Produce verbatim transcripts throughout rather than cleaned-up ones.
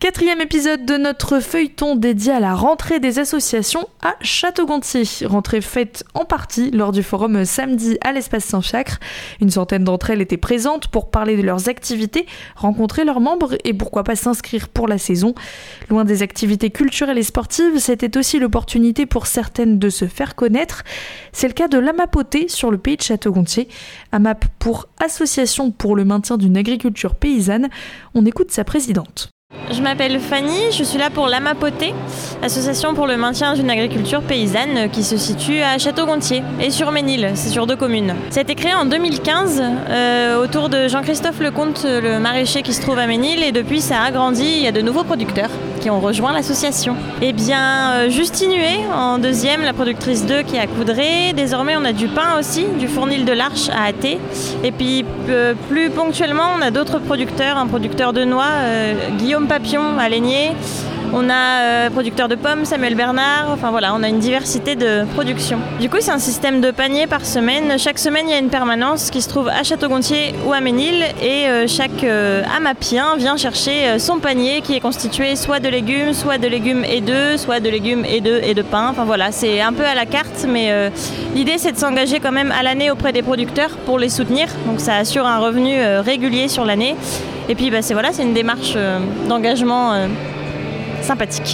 Quatrième épisode de notre feuilleton dédié à la rentrée des associations à Château-Gontier. Rentrée faite en partie lors du forum samedi à l'espace Saint-Fiacre. Une centaine d'entre elles étaient présentes pour parler de leurs activités, rencontrer leurs membres et pourquoi pas s'inscrire pour la saison. Loin des activités culturelles et sportives, c'était aussi l'opportunité pour certaines de se faire connaître. C'est le cas de l'Amapoté sur le pays de Château-Gontier. AMAP pour Association pour le maintien d'une agriculture paysanne. On écoute sa présidente. Je m'appelle Fanny, je suis là pour l'Amapoté, association pour le maintien d'une agriculture paysanne qui se situe à Château-Gontier et sur Ménil, c'est sur deux communes. Ça a été créé en deux mille quinze euh, autour de Jean-Christophe Lecomte, le maraîcher qui se trouve à Ménil, et depuis ça a grandi, il y a de nouveaux producteurs qui ont rejoint l'association. Et bien euh, Justine Huet en deuxième, la productrice deux qui est à Coudray. Désormais on a du pain aussi, du Fournil de l'Arche à Athée. Et puis euh, plus ponctuellement on a d'autres producteurs, un producteur de noix, euh, Guillaume Papillon à Laigné. On a euh, producteur de pommes, Samuel Bernard, enfin voilà, on a une diversité de productions. Du coup, c'est un système de paniers par semaine. Chaque semaine, il y a une permanence qui se trouve à Château-Gontier ou à Ménil et euh, chaque euh, amapien vient chercher euh, son panier qui est constitué soit de légumes, soit de légumes et d'œufs, soit de légumes et d'œufs et de pain. Enfin voilà, c'est un peu à la carte, mais euh, l'idée c'est de s'engager quand même à l'année auprès des producteurs pour les soutenir. Donc ça assure un revenu euh, régulier sur l'année. Et puis bah, c'est, voilà, c'est une démarche euh, d'engagement euh, sympathique.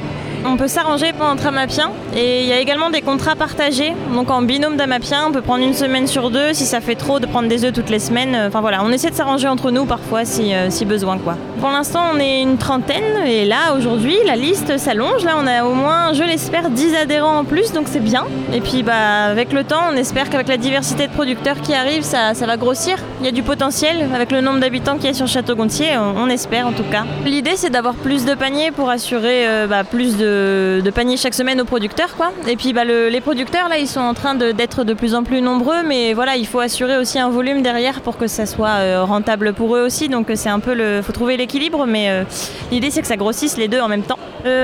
On peut s'arranger pour entre amapiens et il y a également des contrats partagés. Donc en binôme d'amapiens, on peut prendre une semaine sur deux si ça fait trop de prendre des œufs toutes les semaines. Enfin voilà, on essaie de s'arranger entre nous parfois si, euh, si besoin quoi. Pour l'instant, on est une trentaine et là aujourd'hui, la liste s'allonge. Là, on a au moins, je l'espère, dix adhérents en plus, donc c'est bien. Et puis bah avec le temps, on espère qu'avec la diversité de producteurs qui arrivent, ça, ça va grossir. Il y a du potentiel avec le nombre d'habitants qu'il y a sur Château-Gontier, on, on espère en tout cas. L'idée, c'est d'avoir plus de paniers pour assurer euh, bah, plus de de paniers chaque semaine aux producteurs quoi. Et puis bah, le, les producteurs là ils sont en train de, d'être de plus en plus nombreux, mais voilà, il faut assurer aussi un volume derrière pour que ça soit euh, rentable pour eux aussi, donc c'est un peu le, faut trouver l'équilibre, mais euh, l'idée c'est que ça grossisse les deux en même temps.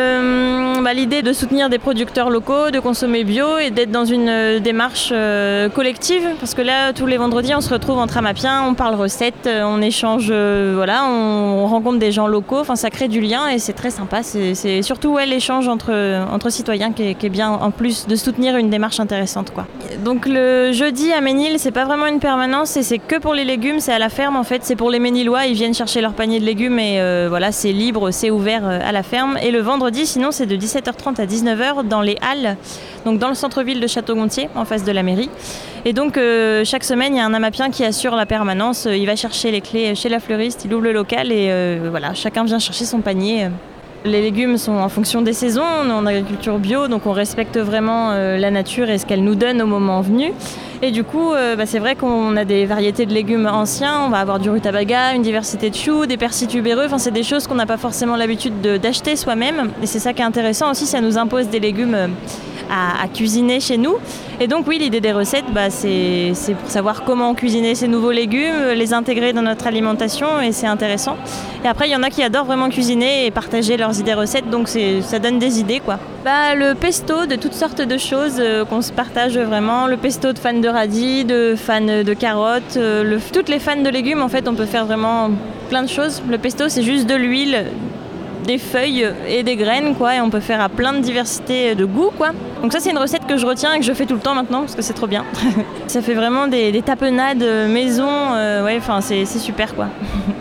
Euh, bah, l'idée de soutenir des producteurs locaux, de consommer bio et d'être dans une euh, démarche euh, collective, parce que là tous les vendredis on se retrouve entre amapiens, on parle recettes, euh, on échange, euh, voilà, on, on rencontre des gens locaux, enfin ça crée du lien et c'est très sympa, c'est, c'est surtout ouais, l'échange entre, entre citoyens qui est, qui est bien, en plus de soutenir une démarche intéressante quoi. Donc le jeudi à Ménil c'est pas vraiment une permanence et c'est que pour les légumes, c'est à la ferme en fait, c'est pour les Ménilois, ils viennent chercher leur panier de légumes et euh, voilà, c'est libre, c'est ouvert euh, à la ferme. Et le vendredi sinon c'est de dix-sept heures trente à dix-neuf heures dans les halles, donc dans le centre-ville de Château-Gontier en face de la mairie. Et donc euh, chaque semaine il y a un amapien qui assure la permanence, il va chercher les clés chez la fleuriste, il ouvre le local et euh, voilà, chacun vient chercher son panier. Les légumes sont en fonction des saisons, on est en agriculture bio, donc on respecte vraiment euh, la nature et ce qu'elle nous donne au moment venu. Et du coup, euh, bah, c'est vrai qu'on a des variétés de légumes anciens, on va avoir du rutabaga, une diversité de choux, des persils tubéreux, enfin c'est des choses qu'on n'a pas forcément l'habitude de, d'acheter soi-même. Et c'est ça qui est intéressant aussi, ça nous impose des légumes euh, à, à cuisiner chez nous. Et donc oui, l'idée des recettes, bah, c'est, c'est pour savoir comment cuisiner ces nouveaux légumes, les intégrer dans notre alimentation, et c'est intéressant. Et après, il y en a qui adorent vraiment cuisiner et partager leurs idées recettes, donc c'est, ça donne des idées quoi. Bah, le pesto, de toutes sortes de choses euh, qu'on se partage vraiment. Le pesto de fans de radis, de fans de carottes, euh, le, toutes les fans de légumes, en fait, on peut faire vraiment plein de choses. Le pesto, c'est juste de l'huile, des feuilles et des graines quoi, et on peut faire à plein de diversité de goûts quoi. Donc ça c'est une recette que je retiens et que je fais tout le temps maintenant parce que c'est trop bien. Ça fait vraiment des, des tapenades maison, euh, ouais, enfin c'est, c'est super quoi.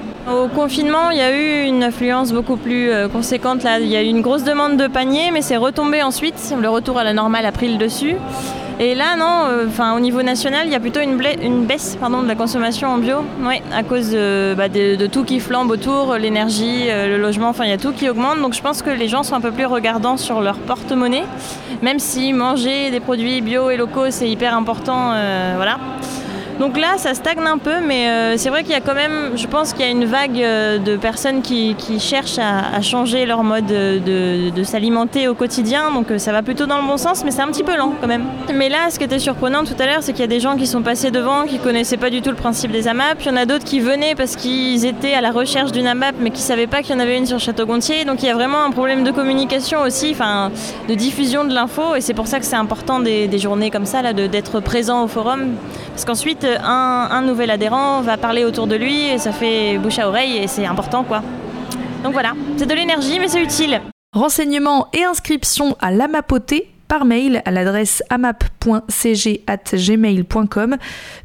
Au confinement, il y a eu une affluence beaucoup plus euh, conséquente là, il y a eu une grosse demande de paniers, mais c'est retombé ensuite, le retour à la normale a pris le dessus. Et là, non, enfin, euh, au niveau national, il y a plutôt une, bla- une baisse pardon, de la consommation en bio, ouais, à cause de, bah, de, de tout qui flambe autour, l'énergie, euh, le logement, enfin, il y a tout qui augmente. Donc je pense que les gens sont un peu plus regardants sur leur porte-monnaie, même si manger des produits bio et locaux, c'est hyper important, euh, voilà. Donc là, ça stagne un peu, mais euh, c'est vrai qu'il y a quand même, je pense qu'il y a une vague euh, de personnes qui, qui cherchent à, à changer leur mode de, de, de s'alimenter au quotidien, donc euh, ça va plutôt dans le bon sens, mais c'est un petit peu lent quand même. Mais là, ce qui était surprenant tout à l'heure, c'est qu'il y a des gens qui sont passés devant, qui connaissaient pas du tout le principe des AMAP, puis il y en a d'autres qui venaient parce qu'ils étaient à la recherche d'une AMAP, mais qui savaient pas qu'il y en avait une sur Château-Gontier, donc il y a vraiment un problème de communication aussi, enfin, de diffusion de l'info, et c'est pour ça que c'est important des, des journées comme ça, là, de, d'être présent au forum, parce qu'ensuite, Un, un nouvel adhérent va parler autour de lui et ça fait bouche à oreille et c'est important quoi. Donc voilà, c'est de l'énergie mais c'est utile. Renseignements et inscriptions à l'Amapoté par mail à l'adresse amap point c g arobase gmail point com.